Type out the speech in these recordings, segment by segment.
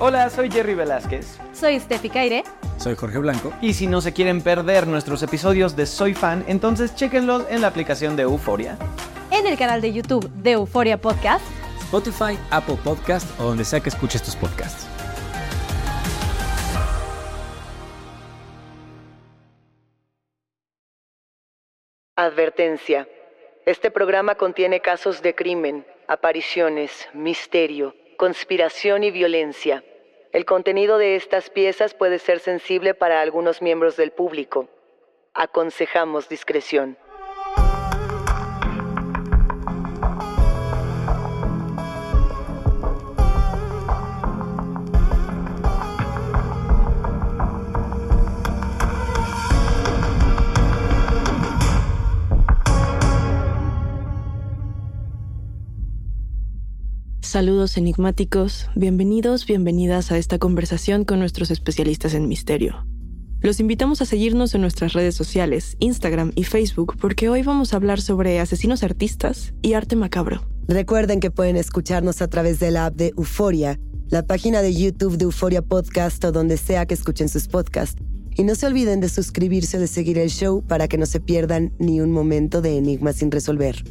Hola, soy Jerry Velázquez. Soy Steffi Caire. Soy Jorge Blanco. Y si no se quieren perder nuestros episodios de Soy Fan, entonces chéquenlos en la aplicación de Euforia, En el canal de YouTube de Euforia Podcast, Spotify, Apple Podcast o donde sea que escuches tus podcasts. Advertencia. Este programa contiene casos de crimen, apariciones, misterio, conspiración y violencia. El contenido de estas piezas puede ser sensible para algunos miembros del público. Aconsejamos discreción. Saludos enigmáticos, bienvenidos, bienvenidas a esta conversación con nuestros especialistas en misterio. Los invitamos a seguirnos en nuestras redes sociales, Instagram y Facebook, porque hoy vamos a hablar sobre asesinos artistas y arte macabro. Recuerden que pueden escucharnos a través de la app de Euforia, la página de YouTube de Euforia Podcast o donde sea que escuchen sus podcasts. Y no se olviden de suscribirse o de seguir el show para que no se pierdan ni un momento de enigmas sin resolver.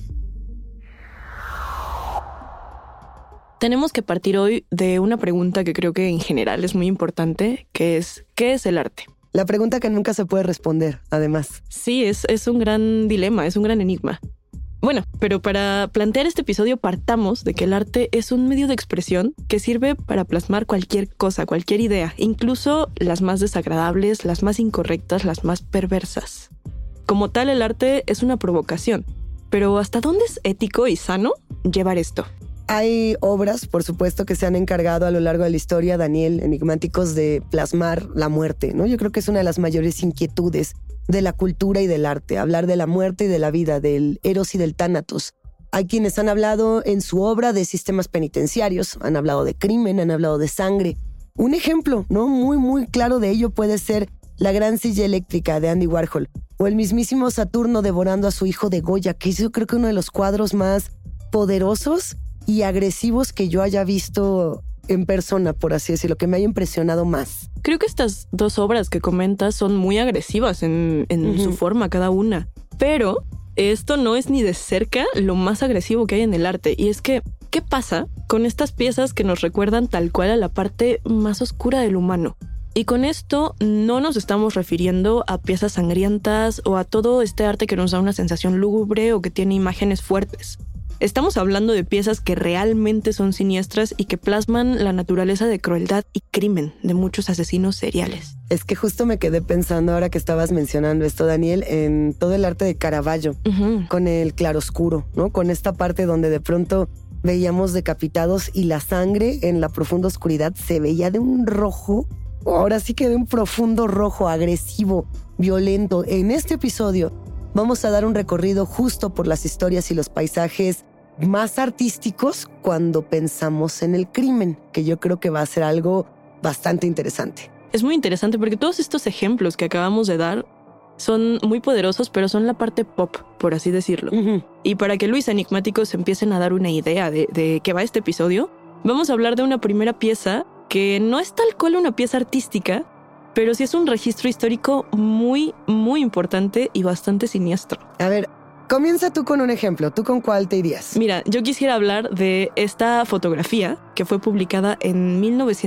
Tenemos que partir hoy de una pregunta que creo que en general es muy importante, que es ¿qué es el arte? La pregunta que nunca se puede responder, además. Sí, es un gran dilema, es un gran enigma. Bueno, pero para plantear este episodio partamos de que el arte es un medio de expresión que sirve para plasmar cualquier cosa, cualquier idea, incluso las más desagradables, las más incorrectas, las más perversas. Como tal, el arte es una provocación, pero ¿hasta dónde es ético y sano llevar esto? Hay obras, por supuesto, que se han encargado a lo largo de la historia, Daniel, enigmáticos, de plasmar la muerte, ¿no? Yo creo que es una de las mayores inquietudes de la cultura y del arte, hablar de la muerte y de la vida, del Eros y del Tánatos. Hay quienes han hablado en su obra de sistemas penitenciarios, han hablado de crimen, han hablado de sangre. Un ejemplo, ¿no? Muy claro de ello puede ser La gran silla eléctrica de Andy Warhol, o el mismísimo Saturno devorando a su hijo de Goya, que es yo creo que uno de los cuadros más poderosos y agresivos que yo haya visto en persona, por así decirlo, que me haya impresionado más. Creo que estas dos obras que comentas son muy agresivas en su forma, cada una. Pero esto no es ni de cerca lo más agresivo que hay en el arte. Y es que, ¿qué pasa con estas piezas que nos recuerdan tal cual a la parte más oscura del humano? Y con esto no nos estamos refiriendo a piezas sangrientas o a todo este arte que nos da una sensación lúgubre o que tiene imágenes fuertes. Estamos hablando de piezas que realmente son siniestras y que plasman la naturaleza de crueldad y crimen de muchos asesinos seriales. Es que justo me quedé pensando ahora que estabas mencionando esto, Daniel, en todo el arte de Caravaggio, con el claroscuro, ¿no? Con esta parte donde de pronto veíamos decapitados y la sangre en la profunda oscuridad se veía de un rojo, ahora sí que de un profundo rojo, agresivo, violento. En este episodio vamos a dar un recorrido justo por las historias y los paisajes más artísticos cuando pensamos en el crimen, que yo creo que va a ser algo bastante interesante. Es muy interesante porque todos estos ejemplos que acabamos de dar son muy poderosos, pero son la parte pop, por así decirlo. Y para que Luis Enigmáticos empiecen a dar una idea de qué va este episodio, vamos a hablar de una primera pieza que no es tal cual una pieza artística, pero sí es un registro histórico muy importante y bastante siniestro. A ver, comienza tú con un ejemplo. ¿Tú con cuál te irías? Mira, yo quisiera hablar de esta fotografía que fue publicada en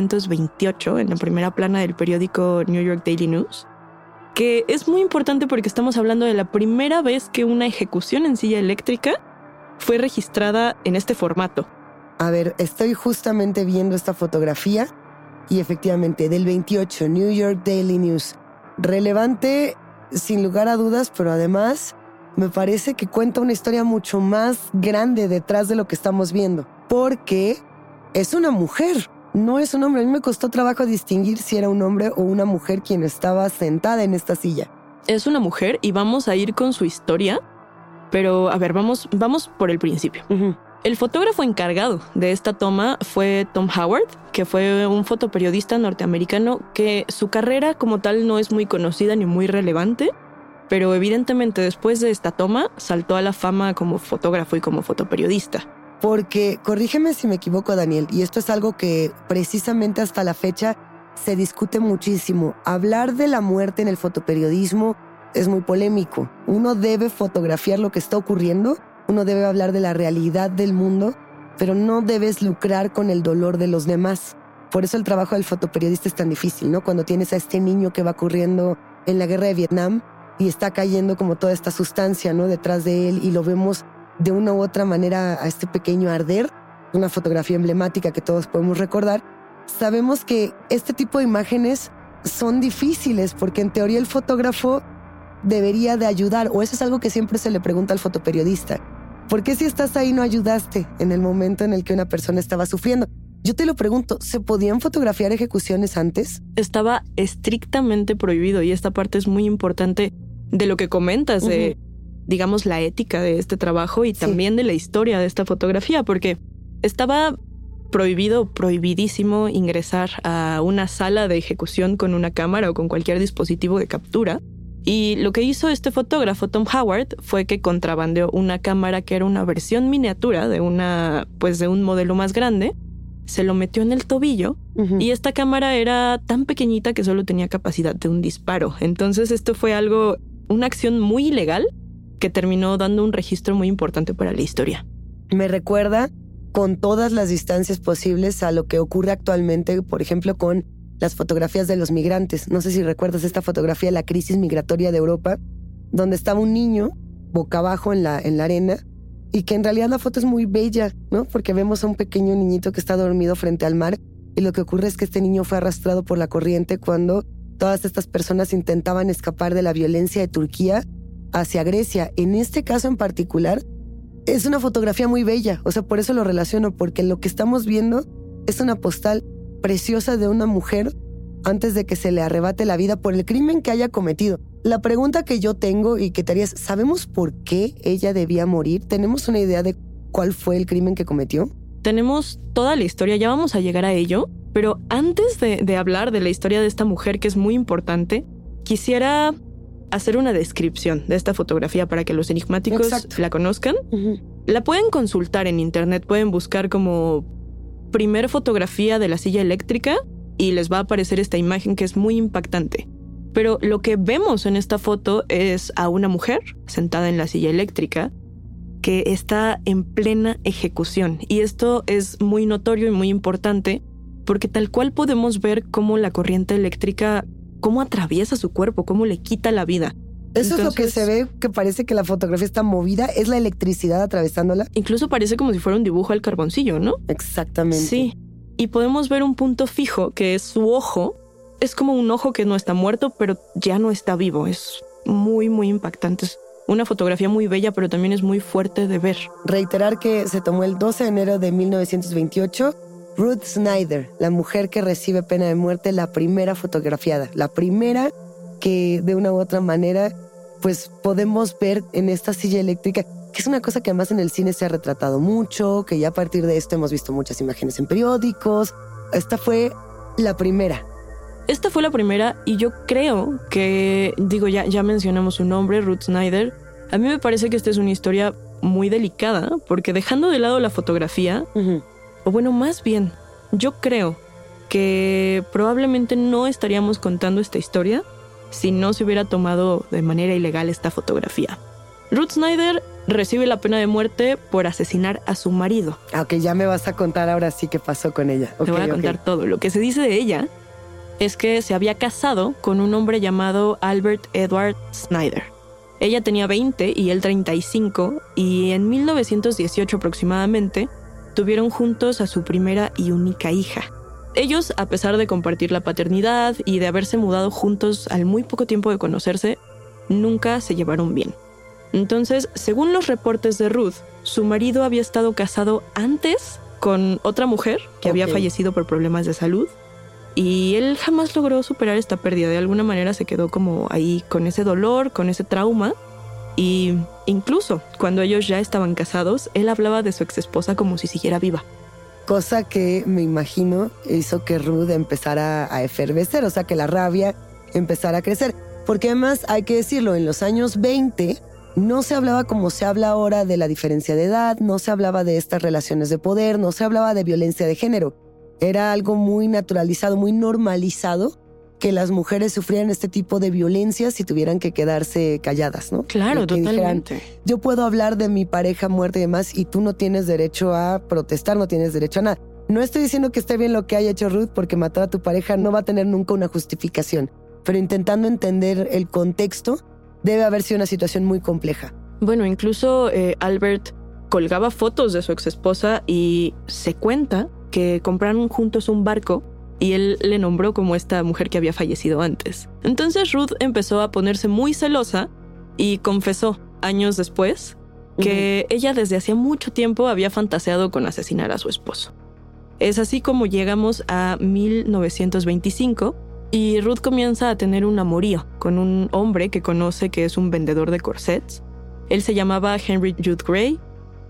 1928 en la primera plana del periódico New York Daily News, que es muy importante porque estamos hablando de la primera vez que una ejecución en silla eléctrica fue registrada en este formato. A ver, estoy justamente viendo esta fotografía. Y efectivamente, del 28, New York Daily News. Relevante, sin lugar a dudas, pero además me parece que cuenta una historia mucho más grande detrás de lo que estamos viendo. Porque es una mujer, no es un hombre. A mí me costó trabajo distinguir si era un hombre o una mujer quien estaba sentada en esta silla. Es una mujer y vamos a ir con su historia, pero a ver, vamos por el principio. El fotógrafo encargado de esta toma fue Tom Howard, que fue un fotoperiodista norteamericano que su carrera como tal no es muy conocida ni muy relevante, pero evidentemente después de esta toma saltó a la fama como fotógrafo y como fotoperiodista. Porque, corrígeme si me equivoco, Daniel, y esto es algo que precisamente hasta la fecha se discute muchísimo. Hablar de la muerte en el fotoperiodismo es muy polémico. Uno debe fotografiar lo que está ocurriendo, uno debe hablar de la realidad del mundo, pero no debes lucrar con el dolor de los demás. Por eso el trabajo del fotoperiodista es tan difícil, ¿no? Cuando tienes a este niño que va corriendo en la guerra de Vietnam y está cayendo como toda esta sustancia, ¿no?, detrás de él, y lo vemos de una u otra manera a este pequeño arder, una fotografía emblemática que todos podemos recordar. Sabemos que este tipo de imágenes son difíciles porque en teoría el fotógrafo debería de ayudar, o eso es algo que siempre se le pregunta al fotoperiodista. ¿Por qué si estás ahí no ayudaste en el momento en el que una persona estaba sufriendo? Yo te lo pregunto, ¿se podían fotografiar ejecuciones antes? Estaba estrictamente prohibido, y esta parte es muy importante de lo que comentas, de, digamos, la ética de este trabajo y también de la historia de esta fotografía, porque estaba prohibidísimo ingresar a una sala de ejecución con una cámara o con cualquier dispositivo de captura. Y lo que hizo este fotógrafo, Tom Howard, fue que contrabandeó una cámara que era una versión miniatura de un modelo más grande, se lo metió en el tobillo, y esta cámara era tan pequeñita que solo tenía capacidad de un disparo. Entonces esto fue una acción muy ilegal que terminó dando un registro muy importante para la historia. Me recuerda con todas las distancias posibles a lo que ocurre actualmente, por ejemplo, con las fotografías de los migrantes. No sé si recuerdas esta fotografía de la crisis migratoria de Europa, donde estaba un niño boca abajo en la arena, y que en realidad la foto es muy bella, ¿no? Porque vemos a un pequeño niñito que está dormido frente al mar, y lo que ocurre es que este niño fue arrastrado por la corriente cuando todas estas personas intentaban escapar de la violencia de Turquía hacia Grecia. En este caso en particular, es una fotografía muy bella, o sea, por eso lo relaciono, porque lo que estamos viendo es una postal preciosa de una mujer antes de que se le arrebate la vida por el crimen que haya cometido. La pregunta que yo tengo y que te harías, ¿sabemos por qué ella debía morir? ¿Tenemos una idea de cuál fue el crimen que cometió? Tenemos toda la historia, ya vamos a llegar a ello, pero antes de hablar de la historia de esta mujer, que es muy importante, quisiera hacer una descripción de esta fotografía para que los enigmáticos la conozcan. La pueden consultar en internet, pueden buscar como primer fotografía de la silla eléctrica y les va a aparecer esta imagen que es muy impactante. Pero lo que vemos en esta foto es a una mujer sentada en la silla eléctrica que está en plena ejecución. Y esto es muy notorio y muy importante porque tal cual podemos ver cómo la corriente eléctrica, cómo atraviesa su cuerpo, cómo le quita la vida. Eso es lo que se ve, que parece que la fotografía está movida, es la electricidad atravesándola. Incluso parece como si fuera un dibujo al carboncillo, ¿no? Exactamente. Sí. Y podemos ver un punto fijo que es su ojo. Es como un ojo que no está muerto, pero ya no está vivo. Es muy, muy impactante. Es una fotografía muy bella, pero también es muy fuerte de ver. Reiterar que se tomó el 12 de enero de 1928. Ruth Snyder, la mujer que recibe pena de muerte, la primera fotografiada. La primera que de una u otra manera pues podemos ver en esta silla eléctrica, que es una cosa que además en el cine se ha retratado mucho, que ya a partir de esto hemos visto muchas imágenes en periódicos. Esta fue la primera. Esta fue la primera y yo creo que, ya mencionamos su nombre, Ruth Snyder. A mí me parece que esta es una historia muy delicada porque dejando de lado la fotografía, o bueno, más bien, yo creo que probablemente no estaríamos contando esta historia si no se hubiera tomado de manera ilegal esta fotografía. Ruth Snyder recibe la pena de muerte por asesinar a su marido. Ok, ya me vas a contar ahora sí qué pasó con ella. Te voy a contar todo. Lo que se dice de ella es que se había casado con un hombre llamado Albert Edward Snyder. Ella tenía 20 y él 35, y en 1918 aproximadamente tuvieron juntos a su primera y única hija. Ellos, a pesar de compartir la paternidad y de haberse mudado juntos al muy poco tiempo de conocerse, nunca se llevaron bien. Entonces, según los reportes de Ruth, su marido había estado casado antes con otra mujer que había fallecido por problemas de salud, y él jamás logró superar esta pérdida. De alguna manera se quedó como ahí con ese dolor, con ese trauma, y incluso cuando ellos ya estaban casados, él hablaba de su exesposa como si siguiera viva. Cosa que me imagino hizo que Ruth empezara a efervecer, o sea, que la rabia empezara a crecer. Porque además, hay que decirlo, en los años 20 no se hablaba como se habla ahora de la diferencia de edad, no se hablaba de estas relaciones de poder, no se hablaba de violencia de género. Era algo muy naturalizado, muy normalizado, que las mujeres sufrieran este tipo de violencias y tuvieran que quedarse calladas, ¿no? Claro, que totalmente. Dijeran, yo puedo hablar de mi pareja muerta y demás y tú no tienes derecho a protestar, no tienes derecho a nada. No estoy diciendo que esté bien lo que haya hecho Ruth, porque matar a tu pareja no va a tener nunca una justificación, pero intentando entender el contexto, debe haber sido una situación muy compleja. Bueno, incluso Albert colgaba fotos de su exesposa y se cuenta que compraron juntos un barco y él le nombró como esta mujer que había fallecido antes. Entonces Ruth empezó a ponerse muy celosa y confesó años después que ella desde hacía mucho tiempo había fantaseado con asesinar a su esposo. Es así como llegamos a 1925 y Ruth comienza a tener un amorío con un hombre que conoce que es un vendedor de corsets. Él se llamaba Henry Jude Gray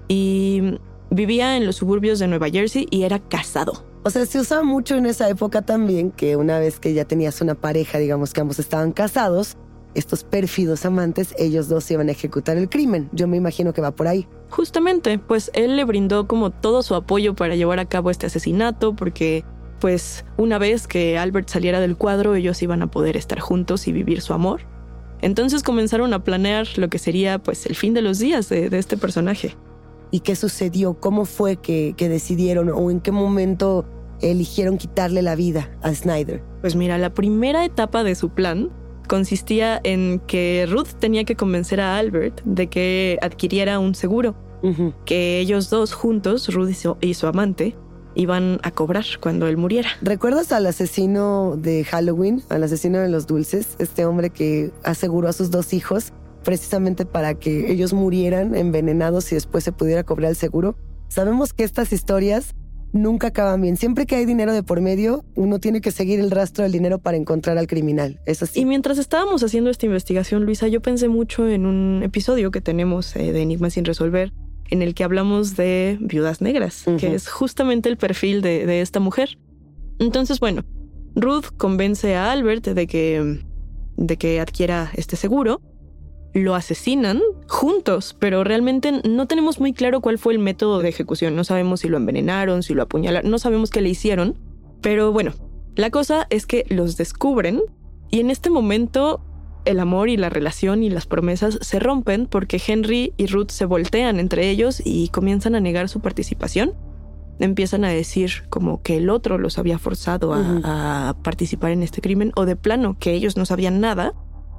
y vivía en los suburbios de Nueva Jersey y era casado. O sea, se usaba mucho en esa época también que una vez que ya tenías una pareja, digamos que ambos estaban casados, estos pérfidos amantes, ellos dos iban a ejecutar el crimen. Yo me imagino que va por ahí. Justamente, pues él le brindó como todo su apoyo para llevar a cabo este asesinato porque, pues, una vez que Albert saliera del cuadro, ellos iban a poder estar juntos y vivir su amor. Entonces comenzaron a planear lo que sería, pues, el fin de los días de este personaje. ¿Y qué sucedió? ¿Cómo fue que decidieron o en qué momento eligieron quitarle la vida a Snyder? Pues mira, la primera etapa de su plan consistía en que Ruth tenía que convencer a Albert de que adquiriera un seguro, que ellos dos juntos, Ruth y su amante, iban a cobrar cuando él muriera. ¿Recuerdas al asesino de Halloween, al asesino de los dulces? Este hombre que aseguró a sus dos hijos precisamente para que ellos murieran envenenados y después se pudiera cobrar el seguro. Sabemos que estas historias nunca acaban bien. Siempre que hay dinero de por medio, uno tiene que seguir el rastro del dinero para encontrar al criminal. Es así. Y mientras estábamos haciendo esta investigación, Luisa, yo pensé mucho en un episodio que tenemos de Enigmas sin resolver, en el que hablamos de viudas negras, que es justamente el perfil de esta mujer. Entonces, bueno, Ruth convence a Albert de que adquiera este seguro. Lo asesinan juntos, pero realmente no tenemos muy claro cuál fue el método de ejecución. No sabemos si lo envenenaron, si lo apuñalaron, no sabemos qué le hicieron. Pero bueno, la cosa es que los descubren y en este momento el amor y la relación y las promesas se rompen porque Henry y Ruth se voltean entre ellos y comienzan a negar su participación. Empiezan a decir como que el otro los había forzado a participar en este crimen o de plano que ellos no sabían nada.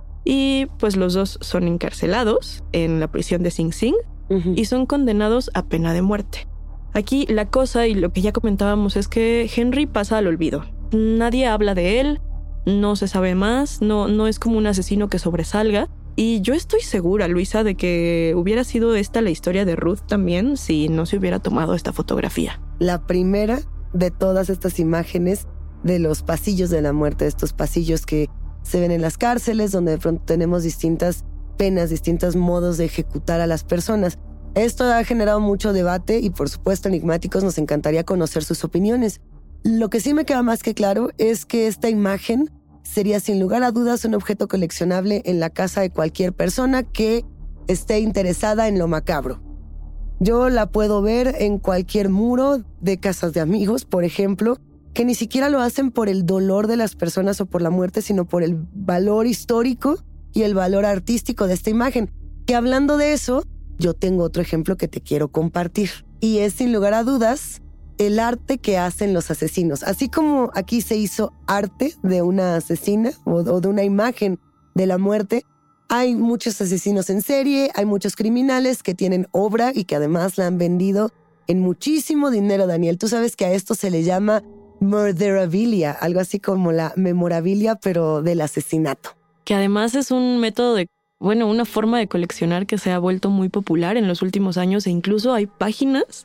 Y pues los dos son encarcelados en la prisión de Sing Sing y son condenados a pena de muerte. Aquí la cosa y lo que ya comentábamos es que Henry pasa al olvido. Nadie habla de él, no se sabe más, no es como un asesino que sobresalga. Y yo estoy segura, Luisa, de que hubiera sido esta la historia de Ruth también si no se hubiera tomado esta fotografía. La primera de todas estas imágenes de los pasillos de la muerte, estos pasillos que se ven en las cárceles, donde de pronto tenemos distintas penas, distintos modos de ejecutar a las personas. Esto ha generado mucho debate y, por supuesto, enigmáticos, nos encantaría conocer sus opiniones. Lo que sí me queda más que claro es que esta imagen sería sin lugar a dudas un objeto coleccionable en la casa de cualquier persona que esté interesada en lo macabro. Yo la puedo ver en cualquier muro de casas de amigos, por ejemplo, que ni siquiera lo hacen por el dolor de las personas o por la muerte, sino por el valor histórico y el valor artístico de esta imagen. Que hablando de eso, yo tengo otro ejemplo que te quiero compartir. Y es sin lugar a dudas el arte que hacen los asesinos. Así como aquí se hizo arte de una asesina o de una imagen de la muerte, hay muchos asesinos en serie, hay muchos criminales que tienen obra y que además la han vendido en muchísimo dinero, Daniel. Tú sabes que a esto se le llama murderabilia, algo así como la memorabilia, pero del asesinato. Que además es un método una forma de coleccionar que se ha vuelto muy popular en los últimos años e incluso hay páginas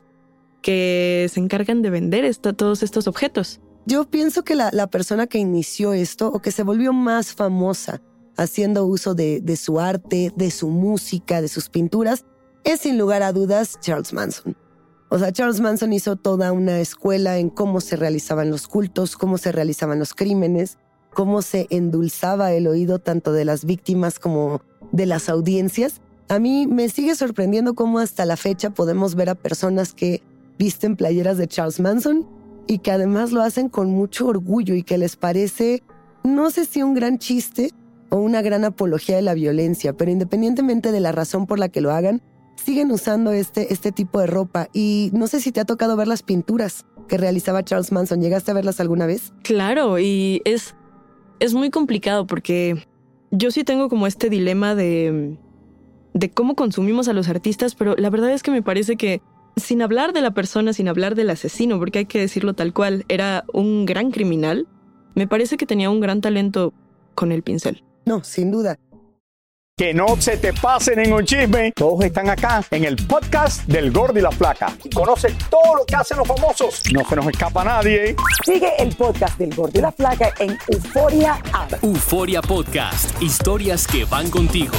que se encargan de vender todos estos objetos. Yo pienso que la persona que inició esto o que se volvió más famosa haciendo uso de su arte, de su música, de sus pinturas, es sin lugar a dudas Charles Manson. O sea, Charles Manson hizo toda una escuela en cómo se realizaban los cultos, cómo se realizaban los crímenes, cómo se endulzaba el oído tanto de las víctimas como de las audiencias. A mí me sigue sorprendiendo cómo hasta la fecha podemos ver a personas que visten playeras de Charles Manson y que además lo hacen con mucho orgullo y que les parece, no sé si un gran chiste o una gran apología de la violencia, pero independientemente de la razón por la que lo hagan, siguen usando este tipo de ropa. Y no sé si te ha tocado ver las pinturas que realizaba Charles Manson. ¿Llegaste a verlas alguna vez? Claro, y es muy complicado porque yo sí tengo como este dilema de cómo consumimos a los artistas, pero la verdad es que me parece que sin hablar de la persona, sin hablar del asesino, porque hay que decirlo tal cual, era un gran criminal, me parece que tenía un gran talento con el pincel. No, sin duda. Que no se te pasen en un chisme. Todos están acá en el podcast del Gordo y la Flaca. Y conoce todo lo que hacen los famosos. No se nos escapa nadie. Sigue el podcast del Gordo y la Flaca en Euforia App. Euforia Podcast. Historias que van contigo.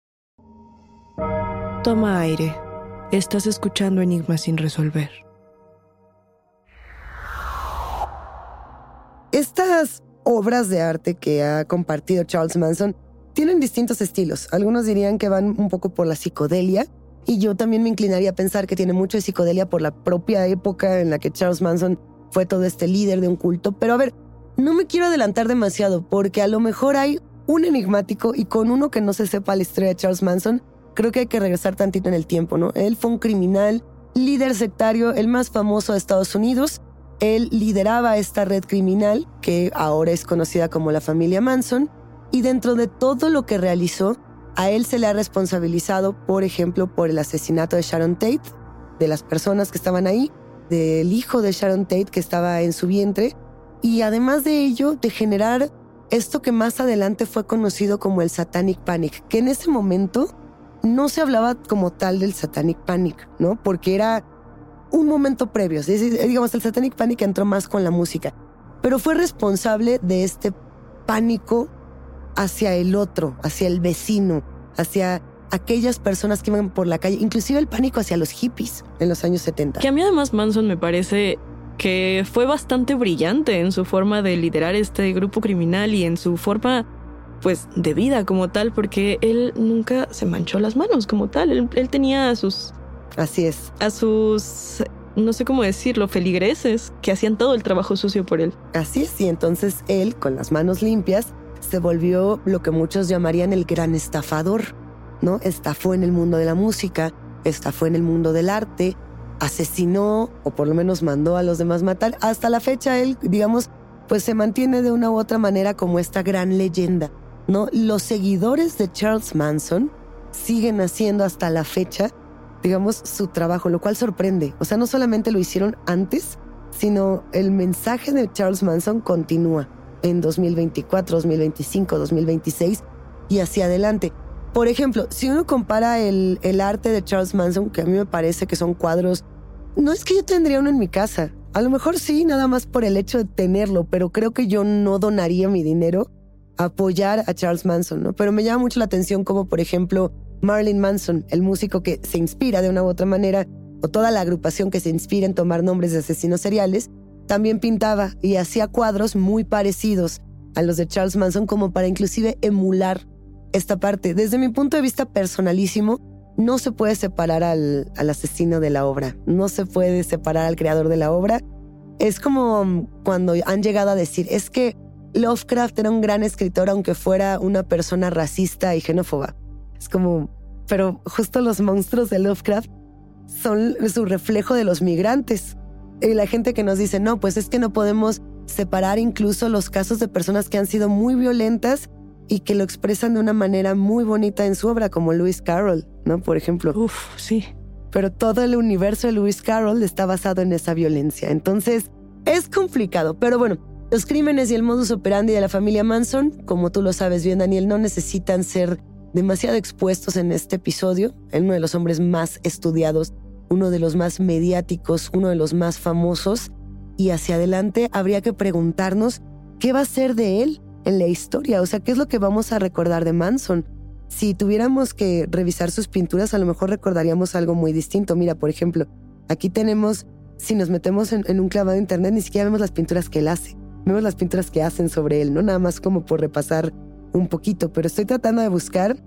Toma aire. Estás escuchando Enigmas sin resolver. Estas obras de arte que ha compartido Charles Manson tienen distintos estilos. Algunos dirían que van un poco por la psicodelia, y yo también me inclinaría a pensar que tiene mucho de psicodelia por la propia época en la que Charles Manson fue todo este líder de un culto. Pero a ver, no me quiero adelantar demasiado, porque a lo mejor hay un enigmático, y con uno que no se sepa la historia de Charles Manson, creo que hay que regresar tantito en el tiempo, ¿no? Él fue un criminal, líder sectario, el más famoso de Estados Unidos. Él lideraba esta red criminal que ahora es conocida como la familia Manson, y dentro de todo lo que realizó, a él se le ha responsabilizado, por ejemplo, por el asesinato de Sharon Tate, de las personas que estaban ahí, del hijo de Sharon Tate que estaba en su vientre, y además de ello, de generar esto que más adelante fue conocido como el Satanic Panic, que en ese momento no se hablaba como tal del Satanic Panic, ¿no? Porque era un momento previo. Digamos, el Satanic Panic entró más con la música, pero fue responsable de este pánico hacia el otro, hacia el vecino, hacia aquellas personas que iban por la calle, inclusive el pánico hacia los hippies en los años 70. Que a mí además Manson me parece que fue bastante brillante en su forma de liderar este grupo criminal y en su forma, pues, de vida como tal, porque él nunca se manchó las manos como tal. Él tenía a sus... Así es. A sus, no sé cómo decirlo, feligreses que hacían todo el trabajo sucio por él. Así es, y entonces él, con las manos limpias, se volvió lo que muchos llamarían el gran estafador, ¿no? Estafó en el mundo de la música, estafó en el mundo del arte, asesinó, o por lo menos mandó a los demás matar. Hasta la fecha él, digamos, pues se mantiene de una u otra manera como esta gran leyenda, ¿no? Los seguidores de Charles Manson siguen haciendo hasta la fecha, digamos, su trabajo, lo cual sorprende. O sea, no solamente lo hicieron antes, sino el mensaje de Charles Manson continúa en 2024, 2025, 2026 y hacia adelante. Por ejemplo, si uno compara el arte de Charles Manson, que a mí me parece que son cuadros, no es que yo tendría uno en mi casa. A lo mejor sí, nada más por el hecho de tenerlo, pero creo que yo no donaría mi dinero a apoyar a Charles Manson, ¿no? Pero me llama mucho la atención como, por ejemplo, Marilyn Manson, el músico que se inspira de una u otra manera, o toda la agrupación que se inspira en tomar nombres de asesinos seriales, también pintaba y hacía cuadros muy parecidos a los de Charles Manson, como para inclusive emular esta parte. Desde mi punto de vista personalísimo, no se puede separar al asesino de la obra, no se puede separar al creador de la obra. Es como cuando han llegado a decir, es que Lovecraft era un gran escritor aunque fuera una persona racista y xenófoba. Es como, pero justo los monstruos de Lovecraft son su reflejo de los migrantes. Y la gente que nos dice, no, pues es que no podemos separar incluso los casos de personas que han sido muy violentas y que lo expresan de una manera muy bonita en su obra, como Lewis Carroll, ¿no? Por ejemplo. Uf, sí. Pero todo el universo de Lewis Carroll está basado en esa violencia. Entonces, es complicado. Pero bueno, los crímenes y el modus operandi de la familia Manson, como tú lo sabes bien, Daniel, no necesitan ser demasiado expuestos en este episodio. Uno de los hombres más estudiados, uno de los más mediáticos, uno de los más famosos. Y hacia adelante habría que preguntarnos qué va a ser de él en la historia. O sea, ¿qué es lo que vamos a recordar de Manson? Si tuviéramos que revisar sus pinturas, a lo mejor recordaríamos algo muy distinto. Mira, por ejemplo, aquí tenemos, si nos metemos en un clavado de internet, ni siquiera vemos las pinturas que él hace. Vemos las pinturas que hacen sobre él, ¿no? Nada más como por repasar un poquito. Pero estoy tratando de buscar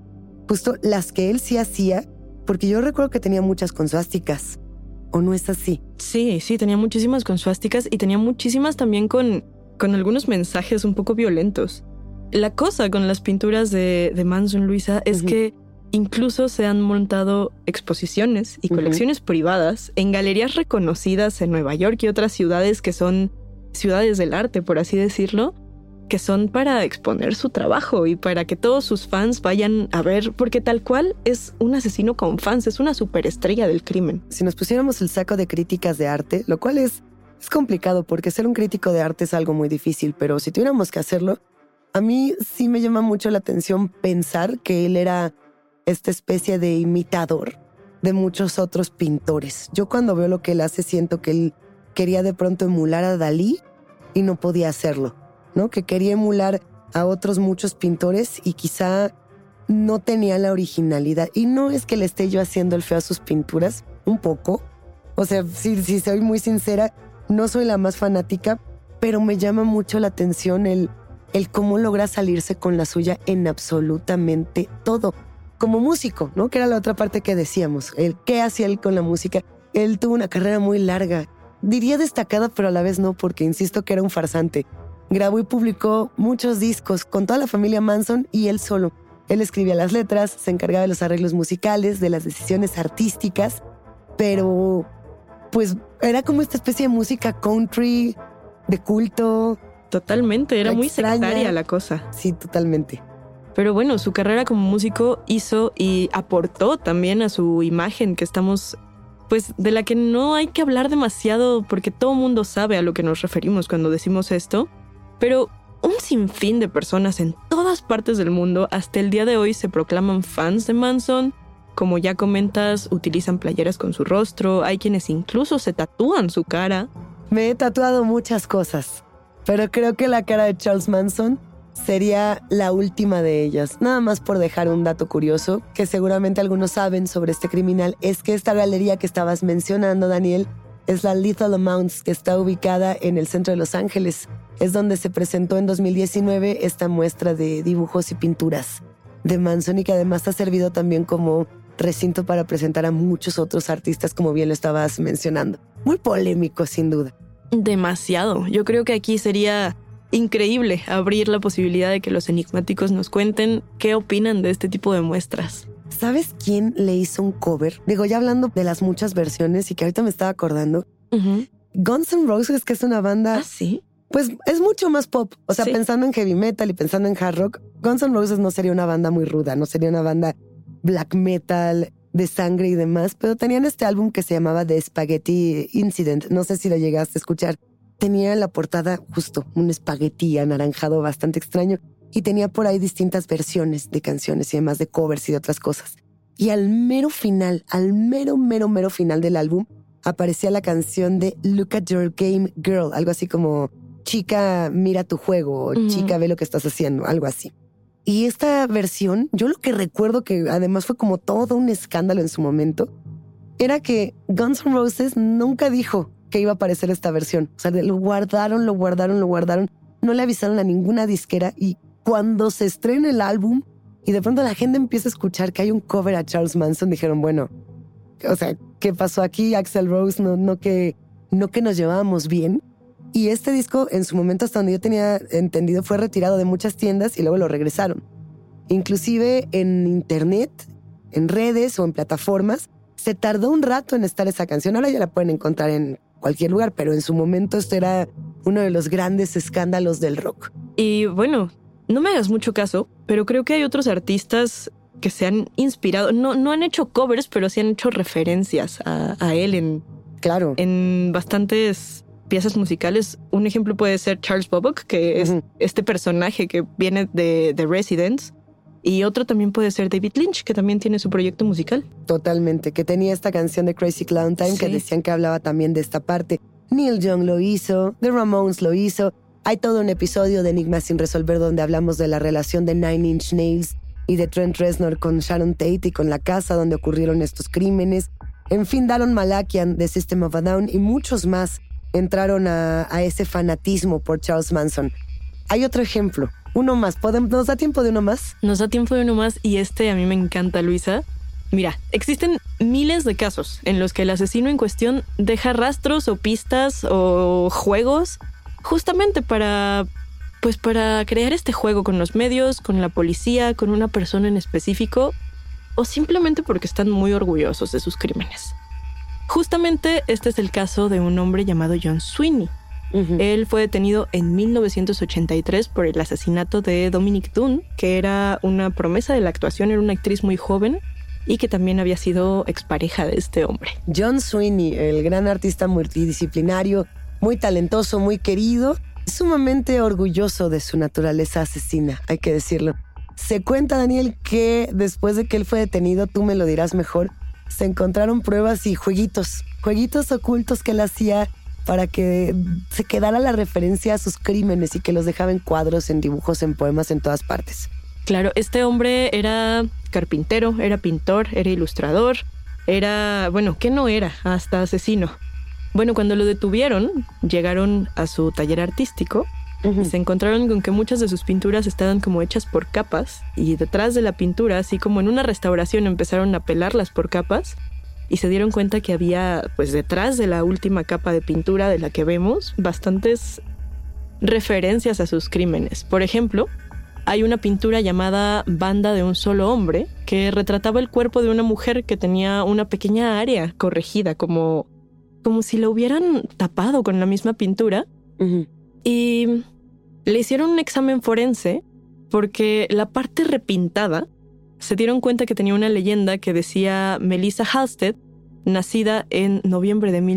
justo las que él sí hacía, porque yo recuerdo que tenía muchas con suásticas. ¿O no es así? Sí, tenía muchísimas con suásticas y tenía muchísimas también con algunos mensajes un poco violentos. La cosa con las pinturas de Manson, Luisa, es que incluso se han montado exposiciones y colecciones privadas en galerías reconocidas en Nueva York y otras ciudades que son ciudades del arte, por así decirlo, que son para exponer su trabajo y para que todos sus fans vayan a ver, porque tal cual es un asesino con fans, es una superestrella del crimen. Si nos pusiéramos el saco de críticas de arte, lo cual es complicado porque ser un crítico de arte es algo muy difícil, pero si tuviéramos que hacerlo, a mí sí me llama mucho la atención pensar que él era esta especie de imitador de muchos otros pintores. Yo cuando veo lo que él hace siento que él quería de pronto emular a Dalí y no podía hacerlo, ¿no? Que quería emular a otros muchos pintores y quizá no tenía la originalidad. Y no es que le esté yo haciendo el feo a sus pinturas, un poco. O sea, si soy muy sincera, no soy la más fanática, pero me llama mucho la atención el cómo logra salirse con la suya en absolutamente todo. Como músico, ¿no? Que era la otra parte que decíamos. El qué hacía él con la música. Él tuvo una carrera muy larga. Diría destacada, pero a la vez no, porque insisto que era un farsante. Grabó y publicó muchos discos con toda la familia Manson y él solo. Él escribía las letras, se encargaba de los arreglos musicales, de las decisiones artísticas, pero pues era como esta especie de música country, de culto. Totalmente, era muy extraña. sectaria la cosa. Sí, totalmente. Pero bueno, su carrera como músico hizo y aportó también a su imagen, que estamos, pues, de la que no hay que hablar demasiado porque todo el mundo sabe a lo que nos referimos cuando decimos esto. Pero un sinfín de personas en todas partes del mundo hasta el día de hoy se proclaman fans de Manson. Como ya comentas, utilizan playeras con su rostro. Hay quienes incluso se tatúan su cara. Me he tatuado muchas cosas, pero creo que la cara de Charles Manson sería la última de ellas. Nada más por dejar un dato curioso, que seguramente algunos saben sobre este criminal, es que esta galería que estabas mencionando, Daniel, es la Lethal Amounts, que está ubicada en el centro de Los Ángeles. Es donde se presentó en 2019 esta muestra de dibujos y pinturas de Manson y que además ha servido también como recinto para presentar a muchos otros artistas, como bien lo estabas mencionando. Muy polémico, sin duda. Demasiado. Yo creo que aquí sería increíble abrir la posibilidad de que los enigmáticos nos cuenten qué opinan de este tipo de muestras. ¿Sabes quién le hizo un cover? Digo, ya hablando de las muchas versiones y que ahorita me estaba acordando. Guns N' Roses, que es una banda... ¿Ah, sí? Pues es mucho más pop. O sea, Sí. Pensando en heavy metal y pensando en hard rock, Guns N' Roses no sería una banda muy ruda, no sería una banda black metal, de sangre y demás, pero tenían este álbum que se llamaba The Spaghetti Incident. No sé si lo llegaste a escuchar. Tenía en la portada justo un espagueti anaranjado bastante extraño y tenía por ahí distintas versiones de canciones y además de covers y de otras cosas. Y al mero final, al mero final del álbum, aparecía la canción de Look at Your Game Girl, algo así como chica, mira tu juego, o chica, ve lo que estás haciendo, algo así. Y esta versión, yo lo que recuerdo que además fue como todo un escándalo en su momento, era que Guns N' Roses nunca dijo que iba a aparecer esta versión. O sea, lo guardaron. No le avisaron a ninguna disquera y cuando se estrena el álbum y de pronto la gente empieza a escuchar que hay un cover a Charles Manson, dijeron, bueno, o sea, ¿qué pasó aquí? Axl Rose, no que nos llevábamos bien. Y este disco, en su momento, hasta donde yo tenía entendido, fue retirado de muchas tiendas y luego lo regresaron. Inclusive en internet, en redes o en plataformas, se tardó un rato en estar esa canción. Ahora ya la pueden encontrar en cualquier lugar, pero en su momento esto era uno de los grandes escándalos del rock. Y bueno, no me hagas mucho caso, pero creo que hay otros artistas que se han inspirado. No han hecho covers, pero sí han hecho referencias a él Claro. en bastantes piezas musicales. Un ejemplo puede ser Charles Bobok, que es este personaje que viene de The Residents. Y otro también puede ser David Lynch, que también tiene su proyecto musical. Totalmente, que tenía esta canción de Crazy Clown Time, que decían que hablaba también de esta parte. Neil Young lo hizo, The Ramones lo hizo. Hay todo un episodio de Enigmas sin resolver donde hablamos de la relación de Nine Inch Nails y de Trent Reznor con Sharon Tate y con la casa donde ocurrieron estos crímenes. En fin, Daron Malakian de System of a Down y muchos más entraron a ese fanatismo por Charles Manson. Hay otro ejemplo Uno más. ¿Nos da tiempo de uno más? Nos da tiempo de uno más y a mí me encanta, Luisa. Mira, existen miles de casos en los que el asesino en cuestión deja rastros o pistas o juegos justamente para crear este juego con los medios, con la policía, con una persona en específico o simplemente porque están muy orgullosos de sus crímenes. Justamente este es el caso de un hombre llamado John Sweeney. Uh-huh. Él fue detenido en 1983 por el asesinato de Dominique Dunne, que era una promesa de la actuación, era una actriz muy joven y que también había sido expareja de este hombre. John Sweeney, el gran artista multidisciplinario, muy talentoso, muy querido, sumamente orgulloso de su naturaleza asesina, hay que decirlo. Se cuenta, Daniel, que después de que él fue detenido, tú me lo dirás mejor, se encontraron pruebas y jueguitos ocultos que él hacía para que se quedara la referencia a sus crímenes y que los dejaba en cuadros, en dibujos, en poemas, en todas partes. Claro, este hombre era carpintero, era pintor, era ilustrador, ¿qué no era? Hasta asesino. Bueno, cuando lo detuvieron, llegaron a su taller artístico y se encontraron con que muchas de sus pinturas estaban como hechas por capas y detrás de la pintura, así como en una restauración, empezaron a pelarlas por capas y se dieron cuenta que había, pues detrás de la última capa de pintura de la que vemos, bastantes referencias a sus crímenes. Por ejemplo, hay una pintura llamada Banda de un solo hombre que retrataba el cuerpo de una mujer que tenía una pequeña área corregida, como si la hubieran tapado con la misma pintura. Uh-huh. Y le hicieron un examen forense porque la parte repintada se dieron cuenta que tenía una leyenda que decía Melissa Halstead, nacida en noviembre de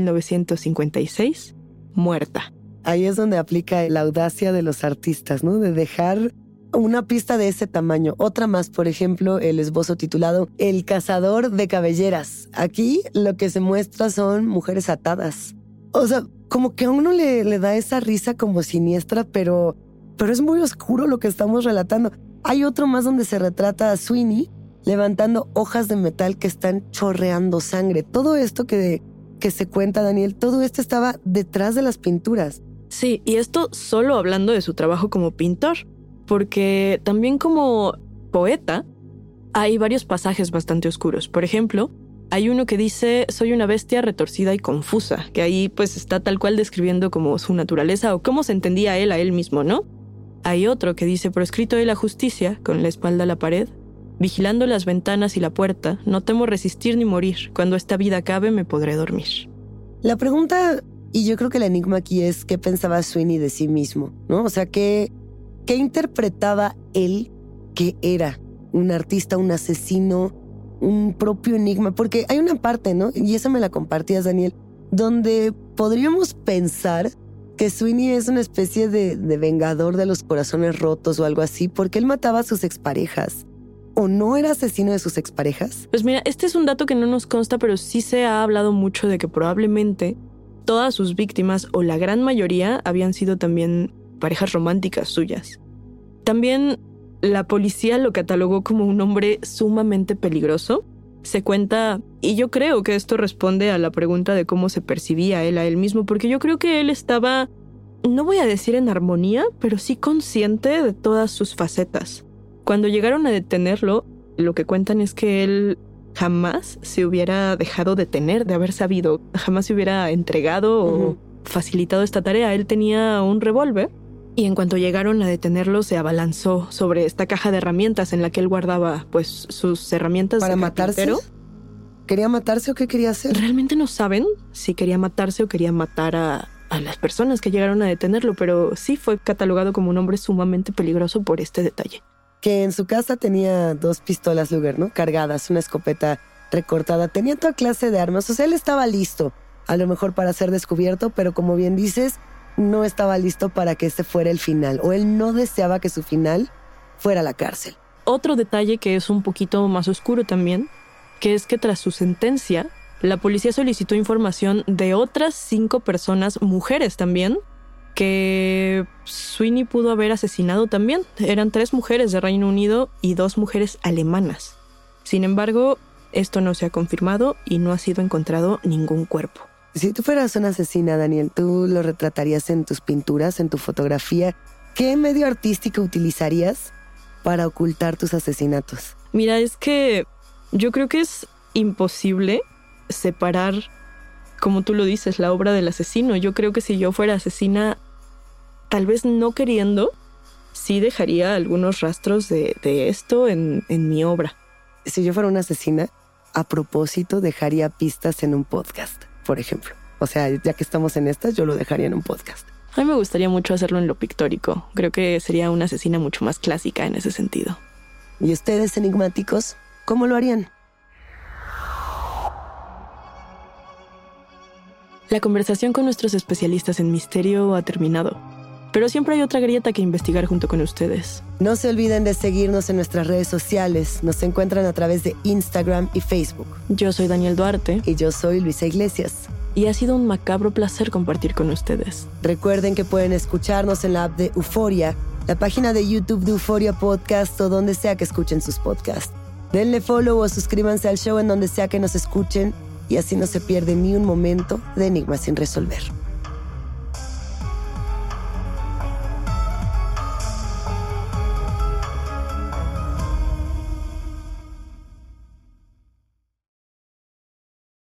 1956, muerta. Ahí es donde aplica la audacia de los artistas, ¿no? De dejar una pista de ese tamaño. Otra más, por ejemplo, el esbozo titulado El cazador de cabelleras. Aquí lo que se muestra son mujeres atadas. O sea, como que a uno le da esa risa como siniestra, pero es muy oscuro lo que estamos relatando. Hay otro más donde se retrata a Sweeney levantando hojas de metal que están chorreando sangre. Todo esto que se cuenta, Daniel, todo esto estaba detrás de las pinturas. Sí, y esto solo hablando de su trabajo como pintor, porque también como poeta hay varios pasajes bastante oscuros. Por ejemplo, hay uno que dice: soy una bestia retorcida y confusa, que ahí pues está tal cual describiendo como su naturaleza o cómo se entendía él a él mismo, ¿no? Hay otro que dice: proscrito de la justicia, con la espalda a la pared, vigilando las ventanas y la puerta, no temo resistir ni morir, cuando esta vida acabe me podré dormir. La pregunta, y yo creo que el enigma aquí es ¿qué pensaba Sweeney de sí mismo? ¿No? O sea, ¿qué interpretaba él que era? ¿Un artista, un asesino, un propio enigma? Porque hay una parte, ¿no? Y esa me la compartías, Daniel, donde podríamos pensar que Sweeney es una especie de vengador de los corazones rotos o algo así, porque él mataba a sus exparejas. ¿O no era asesino de sus exparejas? Pues mira, este es un dato que no nos consta, pero sí se ha hablado mucho de que probablemente todas sus víctimas, o la gran mayoría, habían sido también parejas románticas suyas. También la policía lo catalogó como un hombre sumamente peligroso. Se cuenta, y yo creo que esto responde a la pregunta de cómo se percibía él a él mismo, porque yo creo que él estaba, no voy a decir en armonía, pero sí consciente de todas sus facetas. Cuando llegaron a detenerlo, lo que cuentan es que él jamás se hubiera dejado detener de haber sabido, jamás se hubiera entregado o facilitado esta tarea. Él tenía un revólver y en cuanto llegaron a detenerlo se abalanzó sobre esta caja de herramientas en la que él guardaba pues sus herramientas para de matarse. ¿Quería matarse o qué quería hacer? Realmente no saben si quería matarse o quería matar a las personas que llegaron a detenerlo, pero sí fue catalogado como un hombre sumamente peligroso por este detalle. Que en su casa tenía 2 pistolas Luger, ¿no? Cargadas, una escopeta recortada. Tenía toda clase de armas. O sea, él estaba listo, a lo mejor para ser descubierto, pero como bien dices, no estaba listo para que este fuera el final. O él no deseaba que su final fuera la cárcel. Otro detalle que es un poquito más oscuro también, que es que tras su sentencia, la policía solicitó información de otras 5 personas, mujeres también, que Sweeney pudo haber asesinado también. Eran 3 mujeres de Reino Unido y 2 mujeres alemanas. Sin embargo, esto no se ha confirmado y no ha sido encontrado ningún cuerpo. Si tú fueras una asesina, Daniel, ¿tú lo retratarías en tus pinturas, en tu fotografía? ¿Qué medio artístico utilizarías para ocultar tus asesinatos? Mira, es que yo creo que es imposible separar, como tú lo dices, la obra del asesino. Yo creo que si yo fuera asesina, tal vez no queriendo, sí dejaría algunos rastros de esto en mi obra. Si yo fuera una asesina, a propósito dejaría pistas en un podcast, por ejemplo. O sea, ya que estamos en estas, yo lo dejaría en un podcast. A mí me gustaría mucho hacerlo en lo pictórico. Creo que sería una asesina mucho más clásica en ese sentido. ¿Y ustedes, enigmáticos, cómo lo harían? La conversación con nuestros especialistas en misterio ha terminado, pero siempre hay otra grieta que investigar junto con ustedes. No se olviden de seguirnos en nuestras redes sociales. Nos encuentran a través de Instagram y Facebook. Yo soy Daniel Duarte. Y yo soy Luisa Iglesias. Y ha sido un macabro placer compartir con ustedes. Recuerden que pueden escucharnos en la app de Euforia, la página de YouTube de Euforia Podcast o donde sea que escuchen sus podcasts. Denle follow o suscríbanse al show en donde sea que nos escuchen y así no se pierde ni un momento de Enigmas sin resolver.